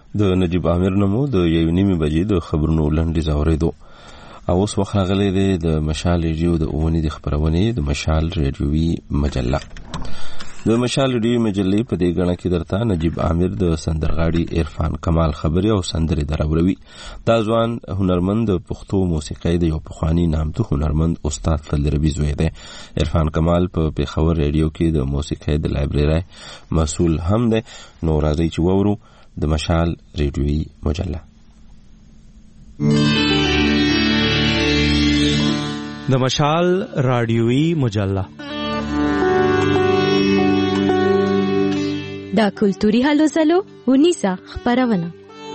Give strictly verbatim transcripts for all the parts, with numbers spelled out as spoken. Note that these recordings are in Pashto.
د نجیب عامر نومو د یو نیمه بجې د خبرونو لنډیز اورېدو. او اوس وخت راغلی دی د مشال ریډیو د اونۍ د خبرونې د مشال ریډیوي مجله. د مشال ریډیوي مجلې په دې غاڼه کې درته نجیب عامر د سندرغاړي عرفان کمال خبري او سندري دراوروي. دا ځوان هنرمند د پښتو موسیقۍ د یو پخوانی نامتو هنرمند استاد فضل ربی زوی دی. عرفان کمال په پیښور ریډیو کې د موسیقۍ د لایبرری مسؤل هم دی. نو راځي چې وورو د مشال ریډیوي مجله. د مشال رادیوي مجله دا کلتوري هلو زلو ونیسا خبرونه.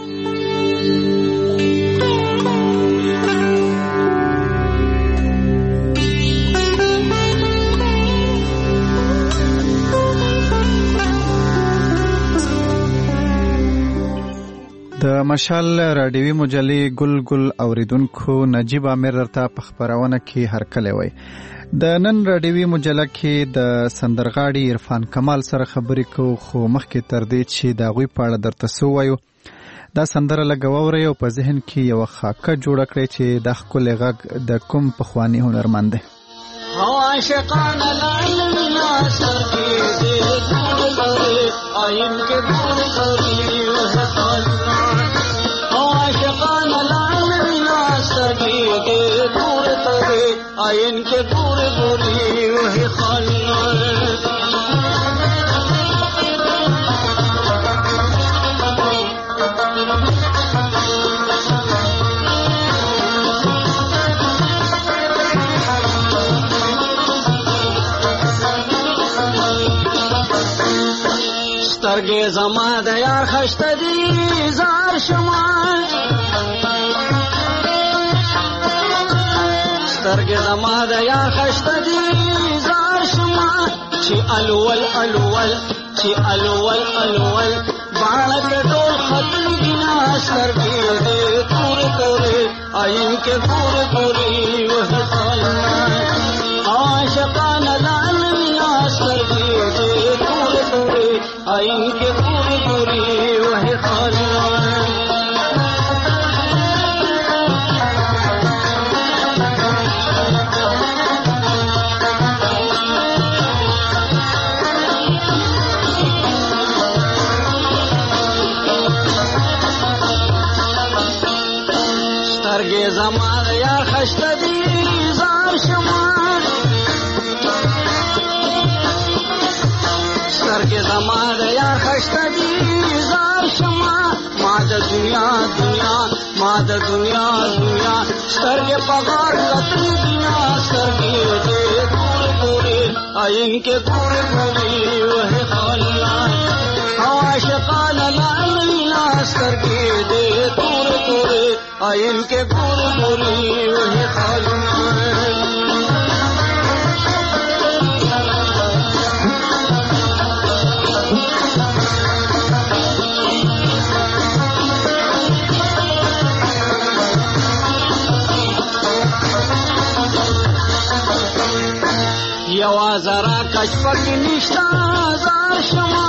د مشال رادیوي مجلې ګل ګل اوریدونکو نجیب عامر درته په خبرونه کې هرکلی وای. د نن رادیوي مجله کې د سندرغاړي عرفان کمال سره خبرې کوو، خو مخکې تر دې چې د هغوی په اړه درته څه ووایو دا سندره لږ واورئ او په ذهن کې یوه خاکه جوړه کړئ چې دا ښکلی غږ د کوم پخواني هنرمند دی. عاشقان لعلنا سرگی آئین کے دور قری عاشقان لعلنا سرگی دور قری آئین کے دور قری وہی خالنا سترگی زما د یار خشت دی زار شما سترگی زما د یار خشت دی زار شما چی الول الول چی الول الول باڼه کې ټول ختم دینا سترگی دې تور تورې آئین کې پور پوری وه خالنا عاشقان لعلنا سترگی دې تور تورې آئین کے پوری پوری وہی خالنا سترگی زمان یا خشت دی زار شما سترگی زمان یا خشت دی زار شما ما د دنیا دنیا ما د دنیا دنیا سترگی پغار قتل دنیا سترگی دے پور پوری آئین کے پور پوری وہی خالنا عاشقان لعلنا سترگی دے پور پوری آئین کے پور پوری وہی خالنا یوا زرا کچ پکی نشتا زار شما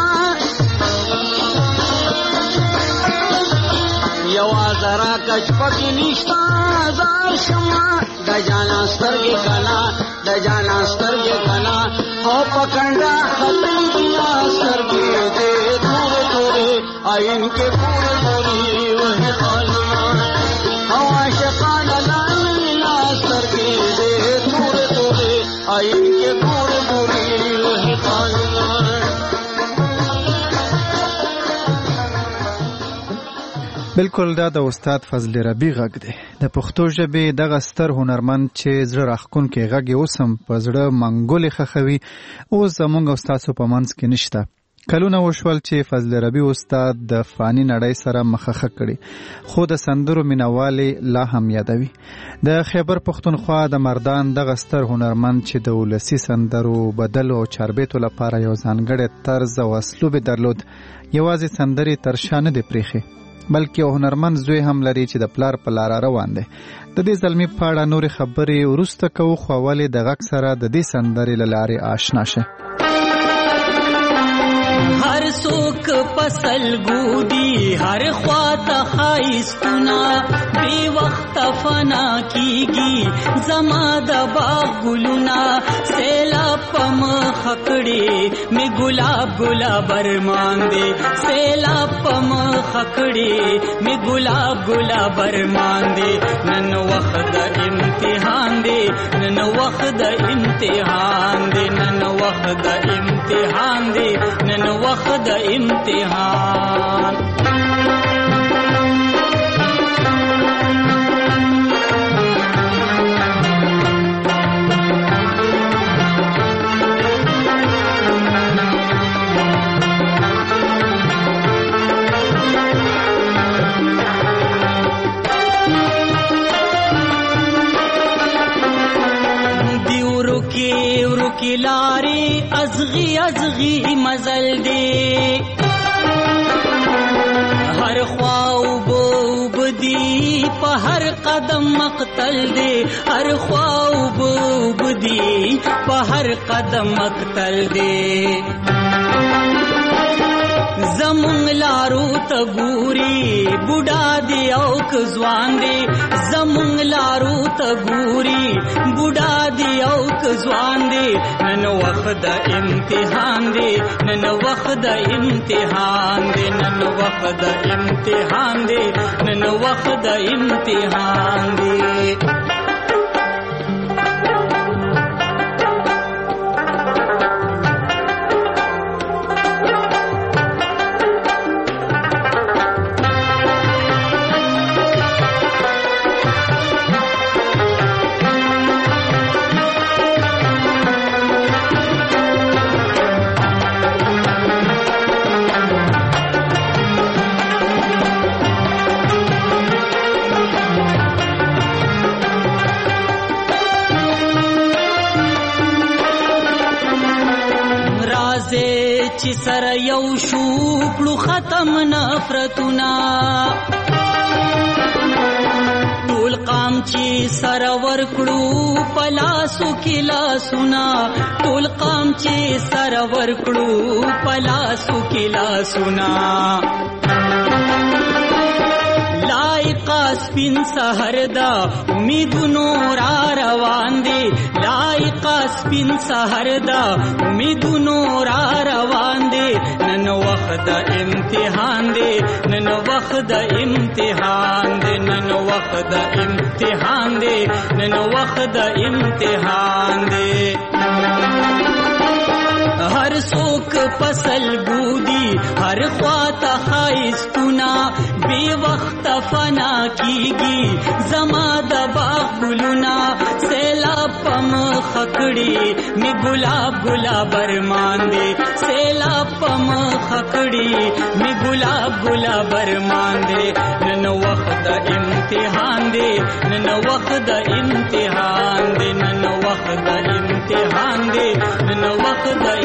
یوا زرا کچ پکی نشتا زار شما د جانا سترګې کنا د جانا سترګې کنا او پکنډا ختم دیا سترګې دې تور تورې آئین کې پور پوری وه خالنا عاشقان لعلنا سترګې دې تور تورې آئین کے پور پوری وہی خالنا. بالکل دا د استاد فضل ربی غږ دی. د پښتو ژبې دغه ستر هنرمند چې زړه راښکونکی غږ یې اوس هم په زړه منګولې ښخوي اوس زموږ او ستاسو په منځ کې نشته. کلونه وشول چې فضل ربی استاد د فانی نړۍ سره مخه کړي، خو د سندرو مینوالې لا هم یادوي. د خیبر پښتونخوا د مردان دغه ستر هنرمند چې د ولسي سندرو بدلو او چاربیتو لپاره یو ځانګړی طرز او اسلوب درلود، یوازې سندرې تر شا نه دی پرېښې بلکې یو هنرمند زوی هم لري چې د پلار په لاره روان دی. د دې زلمي په اړه نورې خبرې وروسته کوو، خو اول یې د غږ سره د دې سندرې له لارې آشنا شه. هر څوک پسل ګودي هر خواته خایستونه بې وخته فنا کیږي زما د باغ ګلونه سیلاب په مخ کړې مې ګلاب ګلاب ارمان دی سیلاب په مخ کړې مې ګلاب ګلاب ارمان دی نن وخت د امتحان دی نن وخت د امتحان دی نن وخت د امتحان دی نن وخت د امتحان کی لاری ازغی ازغی مزل دی ہر خواو بوب دی پا ہر قدم مقتل دی ہر خواو بوب دی پا ہر قدم مقتل دی زمونږ لارو ته ګوري بوډا دی او که ځوان دی زمونږ لارو ته ګوري بوډا دی او که ځوان دی نن وخت د امتحان دی نن وخت د امتحان دی نن وخت د امتحان دی نن وخت د امتحان دی چې سره یو شو کړو ختم نفرتونه ټول قام چې سره ورکړو پلاسو کې لاسونه ټول قام چې سره ورکړو پلاسو کې لاسونه لایقا سپین سحر دا امیدونو را روان دی لایقا سپین سحر دا امیدونو را روان دی نن وخت د امتحان دی نن وخت د امتحان دی نن وخت د امتحان دی نن وخت د امتحان دی ہر څوک پسل ګودي هر خواته خایستونه بې وخته فنا کیږي زما د باغ ګلونه سیلاب په مخ کړې مې ګلاب ګلاب ارمان دی سیلاب په مخ کړې مې ګلاب ګلاب ارمان دی نن وخت د امتحان دی نن وخت د امتحان دی نن وخت د امتحان دی نن وخت د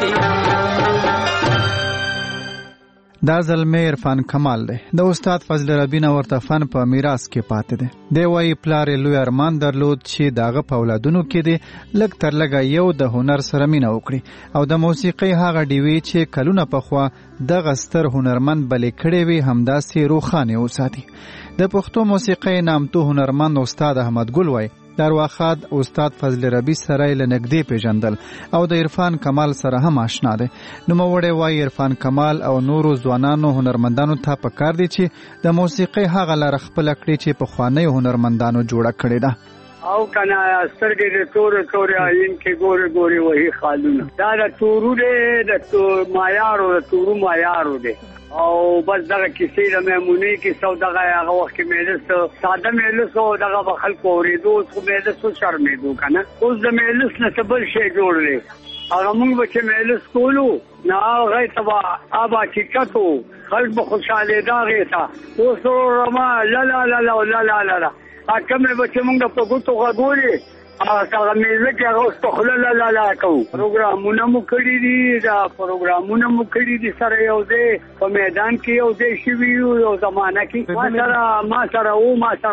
دا زلمی عرفان کمال دی د استاد فضل ربی نه ورته فن په میراث کې پاتې دی دی وایي پلار یې لوی ارمان درلود چې د هغه په اولادونو کې دی لږ تر لږه یو د هنر سره مینه وکړي او د موسیقۍ هغه ډیوې چې کلونه پخوا دغه ستر هنرمند بلې کړې وي همداسې روښانې وساتي د پښتو موسیقۍ نامتو هنرمند استاد احمد ګل وایي د ارواښاد استاد فضل ربی سره یې له نږدې پیژندل او د عرفان کمال سره هم آشنا دی نوموړی وایي عرفان کمال او نورو ځوانانو هنرمندانو ته پکار دی چې د موسیقۍ هغه لاره خپله کړي چې پخوانیو هنرمندانو جوړه کړې ده او کنه سترګې د تورې تورې آیین کې ګورې ګورې وهي خالونه دا د تورو دی د مایارو د تورو مایارو دی او بس دغه کیسې د میمونې کې سو دغه هغه وخت کې مېلس ساده مېلس او دغه به خلکو اورېدو اوس خو مېلس شرمېدو که نه اوس د مېلس نه څه بل شی جوړ دی هغه مونږ به چې مېلس کولو نه هغې ته به اب حقیقت و خلک به خوشحالېده هغې ته اوس رما لالا لالا لالا لالا کومې به چې مونږ په ګوتو غږولې هغه میزه کې هغه اوس په خوله لالا لالا کوو پروګرامونه مو کړي دي دا پروګرامونه مو کړي دي سره یو ځای په میدان کې یو ځای شوي یو زمانه کې ما سره ما سره و ما سره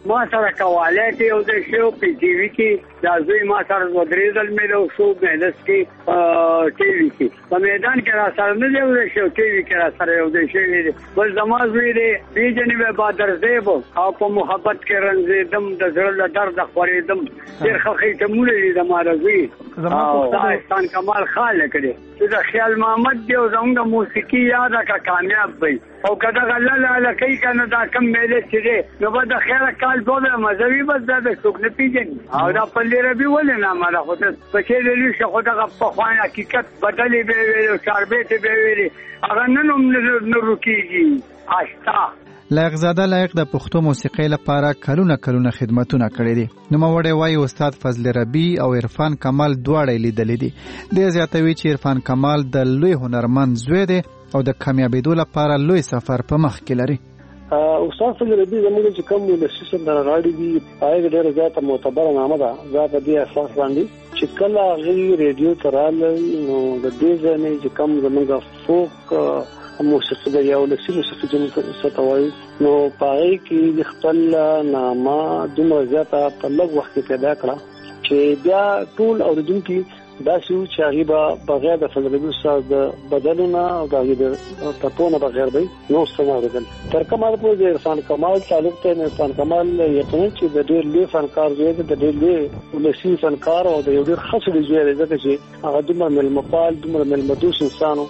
ما سره کواله کې یو د شو په ټي وي کې دا زوی ما سره ودرېدل مې له شو مهندس کې ټي وي کې په میدان کې را سره نه یو د شو ټي وي کې را سره یو د شو بل زما زوی دې بي جنې به بدر زیب او په محبت کې رنځېدم د زړه له درد خورېدم ډېر خخې ته مولې د مارزوي او دا احسان کمال خان کړي چې د خیال محمد دی او زموږ موسیقي یاد کا کامیاب وي او کدا غلا لا کوي کنه دا کم مېله چې نو به د خیال کال دوه مزوي بس دا د څوک نه پیژني او دا په لری به ولې نه مالا خو ته په چې لري شو خو دا په خوان حقیقت بدلې به وي شربېت به وي هغه نن نو رکیږي آشتا لایق زاده لایق د پښتو موسیقۍ لپاره کلونه کلونه خدمتونه کړې دي نو موړې وایي استاد فضل ربی او عرفان کمال دواړه لیدلې دي د زیاتوي چې عرفان کمال د لوی هنرمند زوی دی او د کامیابیدو لپاره لوی سفر په مخ کې لري استاد فضل ربی زموږ چې کوم ولسی سره راړي دي هغه ډېر زیاته معتبر نامه ده زه په دې اساس باندې چې کله غي ریډیو ترال نو د دې ځنه چې کوم زموږ فوک موسیقي د یو لسی موسیقي جن ستوي نو پای کې خپل نامه دومره زیاته په لږ وخت کې پیدا کړه چې بیا ټول اوریدونکو دا شو چې هغه بغیر د فضل ربی استاد بدلونه او د تپونه بغیر به نو څنګه تر کومه په عرفان کمال تعلق ته عرفان کمال یقینا چې د ډېر لوی فنکار دی د ډېر لوی ولسی فنکار او د یو ډېر خاص دی ځکه چې هغه دومره ملمپال دومره ملمدوس انسانو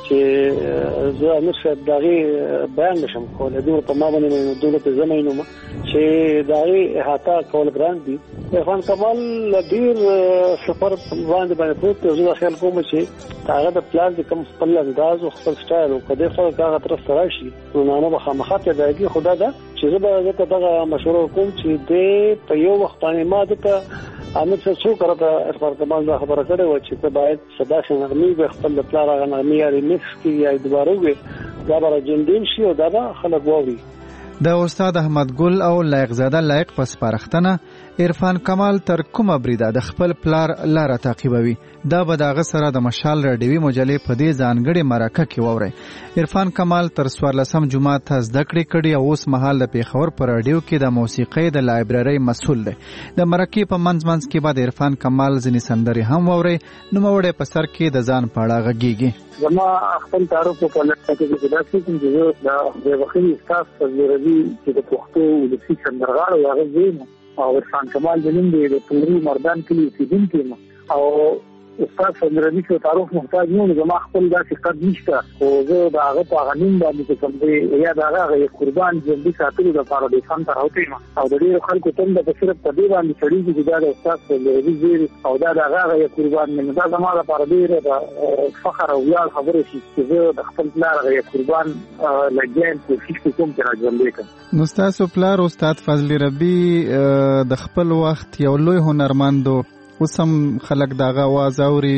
چې زه نشه دغه بیان نشم کولای دوی په ما باندې دولت زمینو چې دغه احاطه کول ګران دي عرفان کمال ډیر سفر باندې باندې پروت زه خیال کوم چې هغه د پلان د کوم خپل انداز او خپل سټایل او کده فرق هغه تر سره شي نو نه به خامخاته دایږي خدا دا چې زه به دغه مشوره کوم چې د په یو وخت باندې ما دته امیر څه څو کړه عرفان کمال دا خبره کړې و چې ته باید صدا شنغمي به خپل پلان هغه نغمي یا ریمیکس کې یا دوباره وي دا به جندین شي او دا به خلک ووري د استاد احمد ګل او لایق زاده لایق پس پرختنه عرفان کمال تر کومه بریده د خپل پلار لاره تعقیبوي دا به دغه سره د مشال رادیوي مجلې په دې ځانګړي مرکه کې ووري عرفان کمال تر څوارلسم جمعه ته زده کړې کړي او اوس مهال د پیښور پر رادیو کې د موسیقۍ د لایبررۍ مسؤل دی د مرکې په منځ منځ کې بعد عرفان کمال ځینې سندرې هم ووري نو موړې په سر کې د ځان پاړه غږیږي زما خپل تعارف په لټه کې چې دا څه چې د وخت استاد فضل ربی چې د پښتو د سیس سندرغاړو هغه زین او عرفان کمال د نن د پوري مردان کې اوسیدونکو او استاد فضل ربی ته تعارف محتاج نه زما خپل دا څه نشته او زه دا هغه په غنیم باندې کوم دی یا دا هغه قربان ژوندۍ ساتلو د لپاره د فن تر اوته او د ډیرو خلکو ته د صرف په دې باندې چړي چې دا د استاد فضل ربی زیر او دا دا هغه قربان نه دا زما لپاره ډیره د فخر او ویاړ خبره شي چې زه د خپل پلار هغه قربان لګیم کوشش کوم چې راځم لیکم نو تاسو پلار استاد فضل ربی د خپل وخت یو لوی هنرمند اوسم خلک دغه आवाज اوري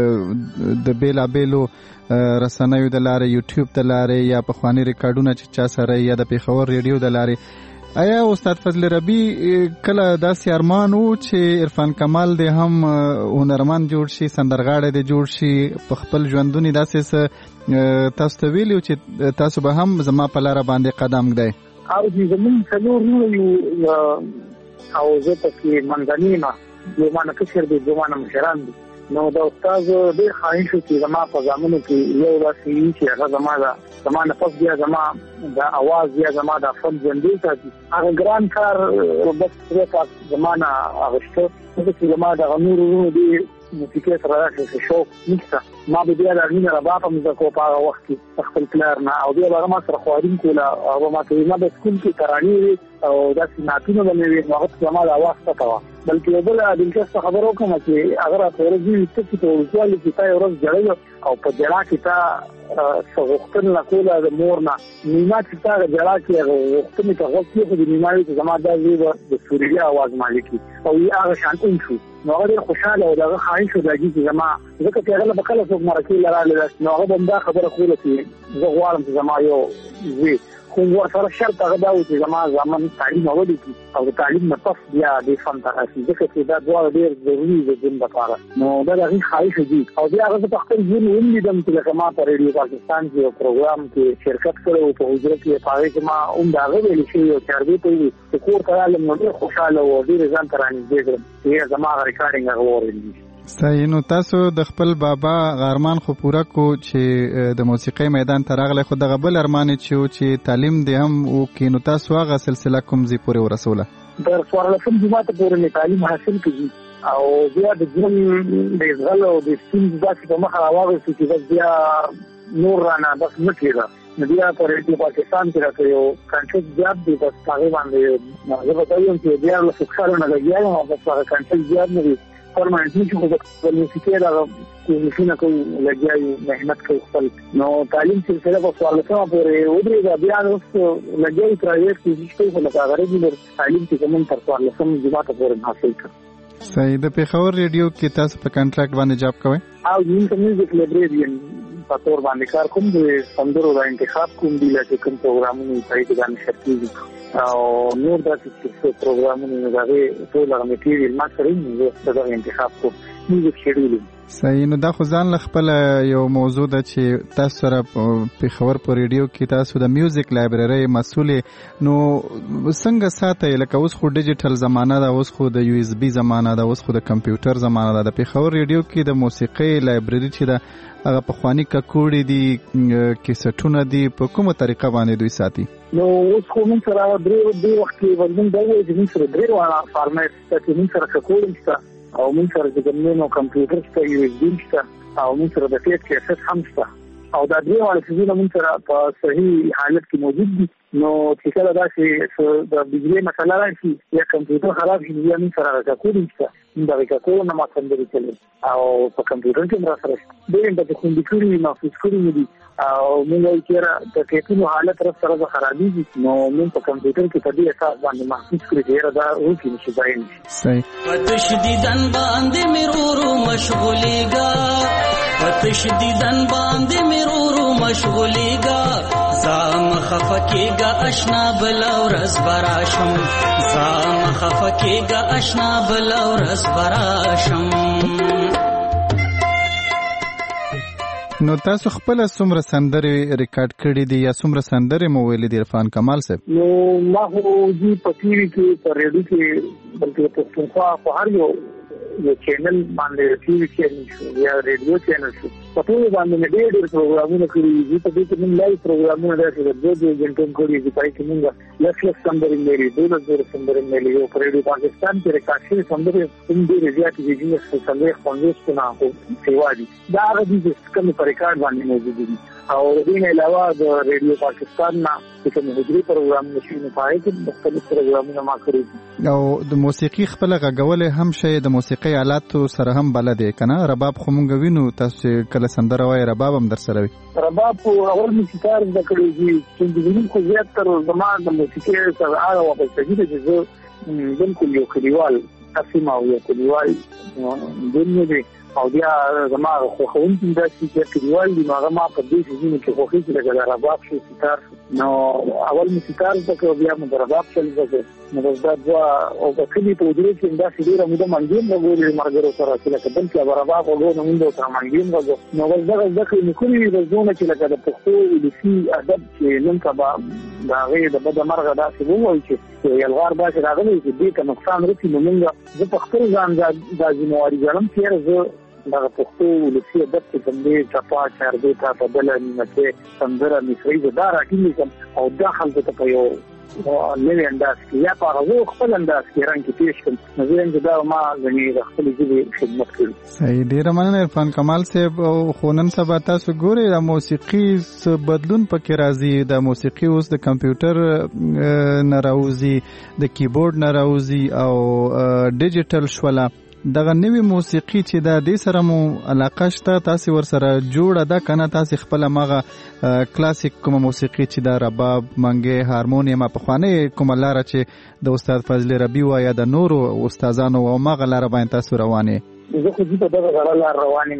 د بیلا بیلو رسنیو د لارې یوټیوب د لارې یا په خواني ریکارډونه چې چا سره یا د پیښور ریډیو د لارې آیا استاد فضل ربی کله داسې ارمان وو چې عرفان کمال د هم هنرمند جوړ شي سندرغاړی د جوړ شي په خپل ژوندونی داسې تاسو ته ویلو چې تاسو به هم زما په لار باندې قدم ږدئ او چې زمون څلور نو او زه پکې منځنیمه یو مانه کشر دی یو مانه مشران دي نو دا استاد ډېر خواهش چې زما په ځامنو کې یو داسې چې هغه زما دا زما نه پس بیا زما دا आवाज یا زما د فن ژوندۍ ساتي هغه ګران کار بس پرې زما نه اغشته چې زما د نور ورونو دي موسیقي سره راځي شوق نشته ما به بیا د مینه ربا په مزکو په هغه وخت کې خپل پلار نه او بیا هغه ما سره خوارین کوله او ما ته ما د سکول کې ترانې او داسې ناتونه باندې وخت زما د आवाज پتا و بلکې بل د دلچسپ خبرو کوم چې اگر تاسو ورځي چې په ورځوالي کې تاسو ورځ جوړل او په جلا کې تا څوختن لا کوله د مورنا نیمه چې تا جلا کې وختنی ته وختي خو د نیمه چې زما د زیبه د سوریا आवाज مالکی او یې هغه شانتون شو نو هغه خوشاله او دغه خواهش وداږي چې زما ځکه چې هغه په کله څوک مرکې لراله نو هغه بندا خبره کوله چې زه غواړم چې زما یو وی خو ورسره شرط هغه دا و چې زما زامن تعلیم اولي کړي او د تعلیم نه پس بیا دې فن ته راشي ځکه چې دا دواړه ډېر ضروري دي د ژوند لپاره. نو دا د هغې خواهش دي او بیا هغه په خپل ژوند ولیدم چې لکه ما په ریډیو پاکستان کې یو پروګرام کې شرکت کړی و په حجره کې په هغې کې ما هم د هغه ویلې شوي او چې هغې ته وویل چې کور ته رالم نو ډېر خوشحاله و او ډېرې ځان ته رانږدې کړم چې زما هغه ریکارډینګ هغه واورېدل. صحیح. نو تاسو د خپل بابا ارمان خو پوره کو چې د موسیقۍ میدان ته راغلی خو دغه بل ارمان چې چې تعلیم دې هم وکړي نو تاسو هغه سلسله کوم ځای پورې ورسوله؟ د څوارلسم جماعت پورې مې تعلیم حاصل کړي او بیا د ژوند د اشغال او د ستونزو داسې په مخه راواغېستو چې بس بیا نور رانه بس نه کېده. نو بیا په ریډیو پاکستان کې راته یو کنټرکټ جاب دی بس هغې باندې زه به ته وایم چې دیارلسو کالو نه لګیا یم او بس هغه کنټرکټ جاب نه دی پرماننټ نه چې خو د موسیقۍ دغه کوششونه کوو لګیا یو محنت کوو خپل. نو تعلیم سلسله په څوارلسمه پورې ودرېده بیا اوس لګیا یو پرایویټ کوشش کوو خو لکه هغه ریګولر تعلیم چې کوم تر څوارلسم جماعت پورې حاصل کړ. صحیح. د پېښور ریډیو کې تاسو په کنټراکټ باندې جاب کوئ؟ او زموږ میوزیک لایبرریان په تور باندې کار کوم د سندرو د انتخاب کوم دی لکه کوم پروګرامونه په دې باندې شرکت او نور داسې چې پروګرامونه هغه ټول هغه میټیریال ما سره یې د انتخاب کوم میوزیک شیډول. صحیح. نو دا خو ځان له خپل یو موضوع ده چې تاسو سره په خبر په ریډیو کې تاسو د میوزیک لایبرری مسؤل نو څنګه ساتي لکه اوس خو ډیجیټل زمانہ ده اوس خو د یو اس بي زمانہ ده اوس خو د کمپیوټر زمانہ ده د په خبر ریډیو کې د موسیقۍ لایبرری چې ده هغه په خواني ککوړې دي کیسټونه دي په کومه طریقه باندې دوی ساتي؟ نو اوس خو موږ سره درې درې وخت کې ورځم دا وایي چې موږ سره درې واړه فارمیټ چې موږ سره ککوړې شته او موږ سره د ګمنو کمپیوټر شته یو اس بي شته او موږ سره د ټیپ کیسټ هم شته او دا درې واړه څیزونه موږ سره په صحیح حالت کې موجود دي. نو چې کله داسې د بجلی مسله راشي یا کمپیوټر خراب شي بیا موږ سره راکوړې شته دا ریکارډونه نه ماته سندري چلي او په کمپیوټر کې مرسته راځي ډېر د خوندې کړي محفوظ کړي دي او موږ یې چې د ټیکنو حالت سره سره خرابېږي نو موږ په کمپیوټر کې په دې اساس باندې محفوظ کړي چې دا وکی نشي ځای نشي. صحیح. تشدیدن باندې مرورو مشغولېګا تشدیدن باندې مرورو مشغولېګا زام خفکېګا اشنا بلا ورځ براشم زام خفکېګا اشنا بلا ورځ براشم. نو تاسو خپل څومره سندرې ریکارډ کړې دي یا څومره سندرې مو ویلې دي عرفان کمال صاحب؟ نو ما خو دې په ټي وي کې په ریډیو کې بلکې په پښتونخوا په هر یو یو چینل باندې ټي وي چینل شو یا ریډیو چینل شو په ټول باندې ډېر ډېر پروګرامونه کړي دي په دې کې موږ لایو پروګرامونه راځي د دوه دوه غنټو کړي دي پای کې موږ لکه لکه سندرې مېلي دوه دوه سندرې مېلي یو په ریډیو پاکستان کې ریکارډ شوي سندرې هم ډېرې زیاتې دي چې سندرې خوندې ستنه سیوا دي دا هغه دي چې کوم په ریکارډ باندې موجود دي او دې نه علاوه د ریډیو پاکستان نه چې کوم هجري پروګرام نشي نه پای کې مختلف پروګرامونه ما کړی او د موسیقي خپل غږول هم شي د موسیقي آلاتو سره هم بلد کنه رباب خو مونږ وینو تاسو کله سندره وای رباب هم در سره وي رباب اول موسیقار د کړی چې د وینم خو زیات تر زمان د موسیقي سره اړه وکړي چې زه بالکل یو کلیوال اسمه او یو کلیوال دنه او بیا زما خو خون د چې کلیوال دی هغه ما په دې ځینې کې خو هیڅ لګا رباب شو ستار نو اول موسیقار د بیا مو رباب چل وځي نو دا دوا او په کلی په دې کې دا چې ډیره موده منګین وګوري مرګرو سره چې لکه بل کې رباب وګورو نو موږ سره منګین وګورو نو ولدا ځکه نو کلی د زونه چې لکه د پښتو د سی ادب چې نن کبا دا غي د بده مرغه داسې وایي چې یلغار باشه راغلی چې دې ته نقصان رسي نو موږ د پښتو ځان د ځمواري ځلم چې زه دا پښتو ولسی ادب چې کوم دی چپا چاربه تا بدل نیمه سندره مصری دا راټینګ او دا خلک ته په یو نوې انداز کې یا په هغه خپل انداز کې رنګ کې پیښ کړم نو زه دا ما غني خپل ځای خدمت کړم. صحیح. ډیر مننه عرفان کمال صاحب او خونن سبا تاسو ګورئ د موسیقي بدلون پکې راځي د موسیقي اوس د کمپیوټر نه راوځي د کیبورډ نه راوځي او ډیجیټل شوله دغه نوې موسیقي چې د دې سره مو علاقه شته تاسو ور سره جوړه ده کنه تاسو خپل مغه کلاسیک کوم موسیقي چې د رباب منګي هارمونیم په خوانه کوم لاره چې د استاد فضل ربی و یا د نورو استادانو او مغه لاره باندې تاسو روانه زه خو دې په دغه لاره روانم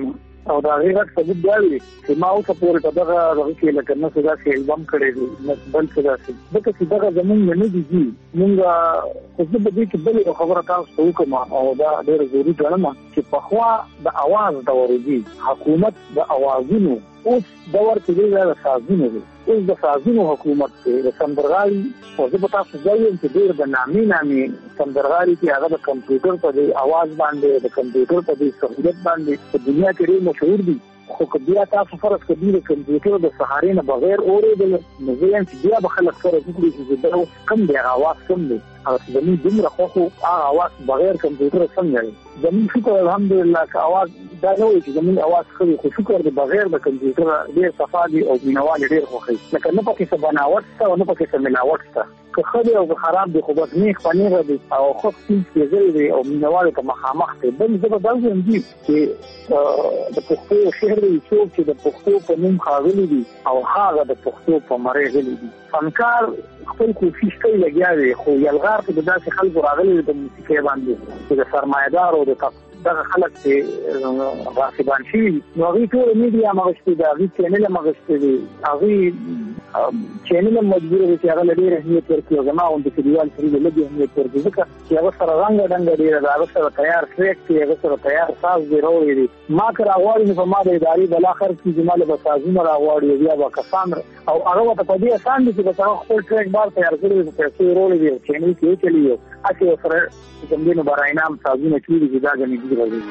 او دا غیرت ثبوت دی چې ما اوس پورې په دغه دغه کې لکه نه څه داسې البم کړی دی نه بل څه داسې ځکه چې دغه زمونږ نه دي دي مونږ خو زه به دې کې بلې خبره تاسو ته وکړم او دا ډېره ضروري ګڼم چې پخوا د اواز دور دی حکومت د اوازونو اوس دور کې دی د سازونو دی اوس د سازونو حکومت دی د سندرغاړي او زه به تاسو وایم چې ډېر د نامي نامي سندرغاړي چې هغه د کمپیوټر په دې اواز باندې د کمپیوټر په دې سہولت باندې په دنیا کې ډېر مشهور دي خو بیا تاسو فرض کړئ د کمپیوټر د سهارې نه بغیر اورېدل نو زه یم چې بیا به خلک سره وکړي چې دا کم دی اواز کم دی او زموږ دومره خو خو اواز بغیر کمپیوټر څنګه دی زموږ شکر الحمدلله که اواز دا نه وي چې زموږ اواز ښه وي خو شکر دی بغیر د کمپیوټر ډېر صفا دي او مینوال ډېر خوښوي لکه نه پکې څه بناوټ شته او نه پکې څه ملاوټ شته که ښه دی او که خراب دی خو بس نیغ په نیغه دی او ښه سپین سپېڅلی دی او مینوالو ته مخامخ دی بل زه به دا ویم دي چې د پښتو شعر دی څوک چې د پښتو په نوم ښاغلي دي او هغه د پښتو په مرۍ غلي دي فنکار خپل کوشش کوي لګیا دی خو یلغار کې د داسې خلکو راغلي د موسیقۍ باندې چې د سرمایه‌دارو د دغه خلک چې غاصبان شوي نو هغوی ټول میډیا مغشتې دي هغوی چینل یې مغشتې دي هغوی چینل هم مجبوره دی چې هغه له ډېر اهمیت ورکړي او زما غوندې کلیوال سړي له لږ اهمیت ورکړي ځکه چې هغه سره رنګه ډنګه ډېره ده هغه سره تیار ټریک دی هغه سره تیار ساز دی راوړی دی ما که راغواړي نو په ما د ادارې بلا خرڅ کېږي ما له به سازونه راغواړي او بیا به کسان او هغه ورته په دې اسان دي چې بس هغه خپل ټریک بار تیار کړی دی په پیسو یې راوړی دی او چینل کې وچلي یو هسې ورسره کوم دی نو بره انعام سازونه کېږي چې دا ګڼې دي راځي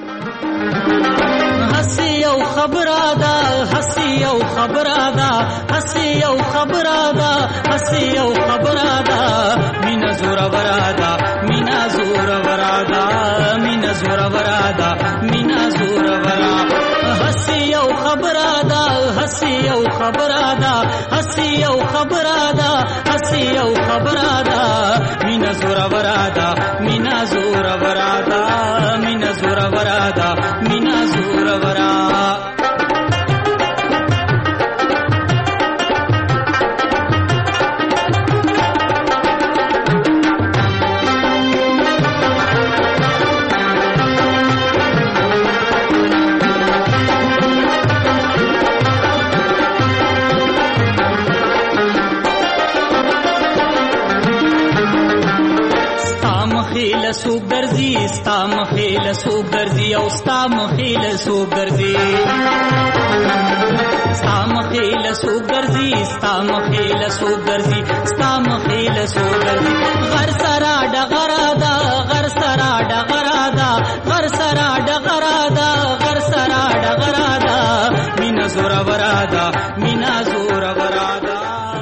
هسې یو خبره ده هسې یو خبره ده هسې یو خبره ده هسې یو خبره ده مینه زوروره ده مینه زوروره ده مینه زوروره ده مینه زوروره هسې یو خبره ده هسې یو خبره ده هسې یو خبره ده هسې یو خبره ده مینه زوروره ده مینه زوروره ده مینه زوروره ده مینه زوروره سو ګرځي ستا مخې له سو ګرځي او ستا مخې له سو ګرځي ستا مخې له سو ګرځي ستا مخې له سو ګرځي ستا مخې له سو ګرځي غر سره ډغره ده غر سره ډغره ده غر سره ډغره ده غر سره ډغره ده مینه زوروره ده مینه زوروره ده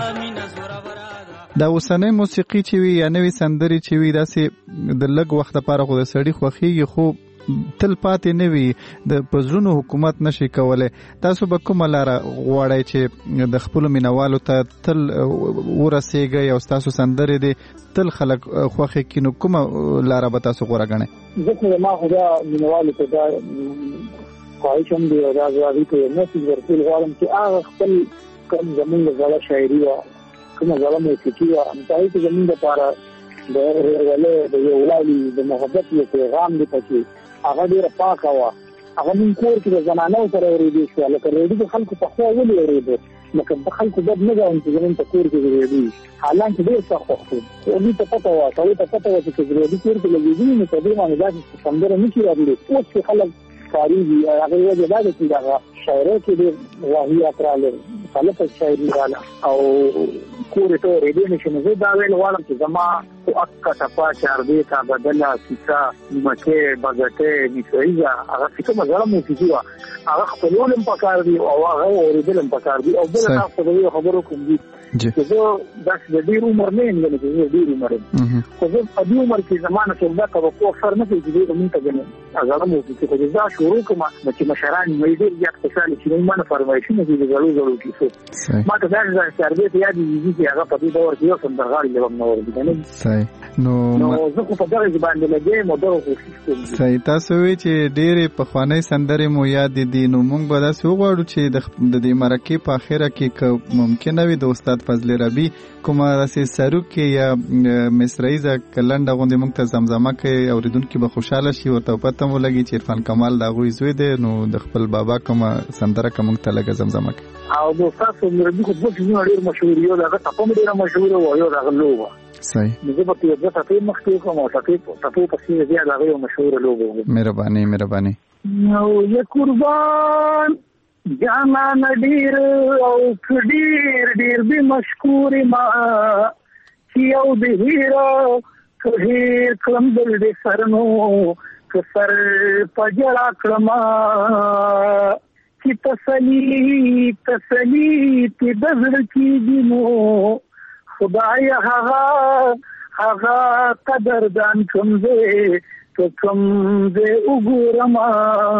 دا اوسنۍ موسیقي چې وي یا نوې سندرې چې وي داسې د لږ وخت لپاره خو د سړي خوښېږي خو تل پاتې نه وي د په زړونو حکومت نشي کولی تاسو به کومه لاره غواړئ چې د خپلو مینوالو ته تل ورسېږئ او ستاسو سندرې دې تل خلک خوښې کړي نو کومه لاره به تاسو غوره ګڼئ زه خو ما خو دا مینوالو ته دا خواهش هم دی او دا هغوی ته یو میسج ورکول غواړم چې هغه خپل کوم زمونږ زړه شاعري وه کومه زړه موسیقي وه همدغې کې زمونږ دپاره د ورورولۍ د یووالي د محبت یو پیغام دی پکې هغه ډېره پاکه وه هغه مونږ کور کې د زنانو سره اورېدی شوه لکه ریډي د خلکو پخوا ولې اورېده لکه د خلکو بد نه ګاڼه چې زمونږ په کور کې د ریډي حالانکې ډېر سخت وخت و هغوی ته پته وه سړی ته پته وه چې که د ریډي کور کې لګېدلي نو په دې باندې داسې سندره نه شي راتللی اوس چې خلک کارېږي هغې وجه دا ده چې دغه شاعرۍ کې ډېر واهیات راغلل غلطه شاعري راغله او کورې ته اورېدی نه شي نو زه دا ویل غواړم چې زما خو اکه ټپه چاربې تا بدله کیسه نیمکۍ بګټۍ نیسویزه هغه چې کومه زړه موسیقي وه هغه خپلول هم پکار دي او هغه اورېدل هم پکار دي او بله تاسو ته د یو خبرو کوم دي چې زه داسې د ډېر عمر نه یم ګڼې چې زه ډېر عمر یم خو زه په دې عمر کې زما نه څوک دا توقع اکثر نه کوي چې دوی به مونږ ته ګڼې زړه موسیقي خو چې دا شروع کړم نو چې مشران مې ډېر زیات خوشحاله چې موږ مانه فرمایشونه دي د زړو زړو کیسو ما ته داسې داسې چاربې ته یاد دي چې هغه په دې دور کې یو سندرغاړي له هم نه اورېدي صحیح نو نو زه خو په دغه کې باندې لګېم او دغه کوشش کوم صحیح تاسو وایئ چې ډېرې پخوانۍ سندرې مو یاد دي نو موږ به داسې وغواړو چې د دې مرکې په اخره کې که ممکنه وي د استاد استاد فضل ربی کومه داسې سروکې یا مصرعیزه کلنډه غوندې موږ ته زمزمه کوي اوریدونکي به خوشحاله شي ورته پته مو لګي چې عرفان کمال د هغوی زوی دی نو د خپل بابا کومه سندره که موږ ته لږه زمزمه کوي او د استاد فضل ربی خو دوه څیزونه ډېر مشهور یو د هغه ټپه هم ډېره مشهوره وه یو د هغه لوبه صحیح نو زه به په یو ټپې مخکې وکړم او ټپې ټپو پسې بیا د هغه یو مشهوره لوبه وکړم مهرباني مهرباني نو یا قربان جانان ډیر او ډیر ډیر به مشکور ما چې یو د هیرو که کلم دل دې سرنو که سر پجړه کړما چې تسلی تسلی ته د زړه کې دینو خدای هغه هغه قدردان کوم دې ته کوم دې وګورما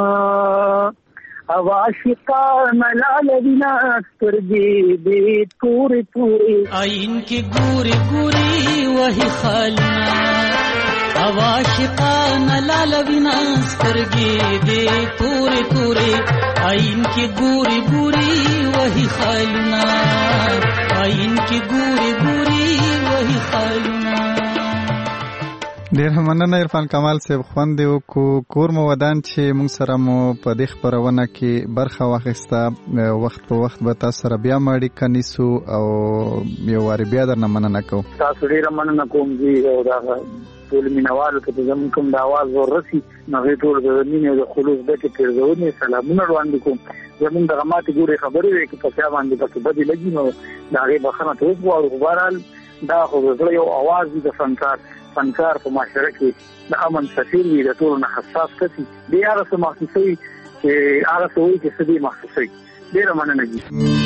او عاشقان لال وینا سترګې دې تورې تورې آئین کې ګوري ګوري وਹੀ خالنا او عاشقان لال وینا سترګې دې تورې تورې آئین کې ګوري ګوري وਹੀ خالنا آئین کې ګوري ګوري وਹੀ خالنا ډېر مننه عرفان کمال صاحب خوند یې وکړو کور مو ودان چې موږ سره مو په دې خپرونه کې برخه واخیسته وخت په وخت به تاسو سره بیا مو اړیکه نیسو او یو وارې بیا درنه مننه کوم تاسو ډېره مننه کوم جی او دا ټول مینوالو ته چې زموږ کوم د اواز ورسي نو هغوی ټول د مینې او د خلوص ډکې پېرزونې سلامونه وړاندې کوم زموږ دغه ماتې ګورې خبرې وې که په چا باندې پکې بدې لګي نو د هغې بخښنه ته وغواړو خو بهرحال دا خو د زړه یو اواز وي د فنکار فنکار په معاشره کې د امن سفیر وي د ټولو نه حساس کس وي دی هغه څه محسوسوي چې هغه څه وایي چې څه دې محسوسوي ډېره مننه دي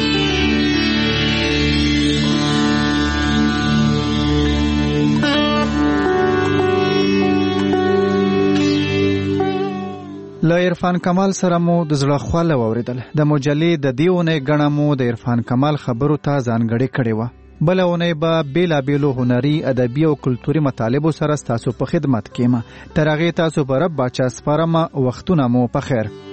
له عرفان کمال سره مو د زړه خواله واورېدل د مجلې د دې اونۍ ګڼه مو د عرفان کمال خبرو ته ځانګړې کړې وه بله اونۍ به بېلابېلو هنري ادبي او کلتوري مطالبو سره ستاسو په خدمت کې یم تر هغې تاسو به رب باچا سپارمه وختونه مو په خیر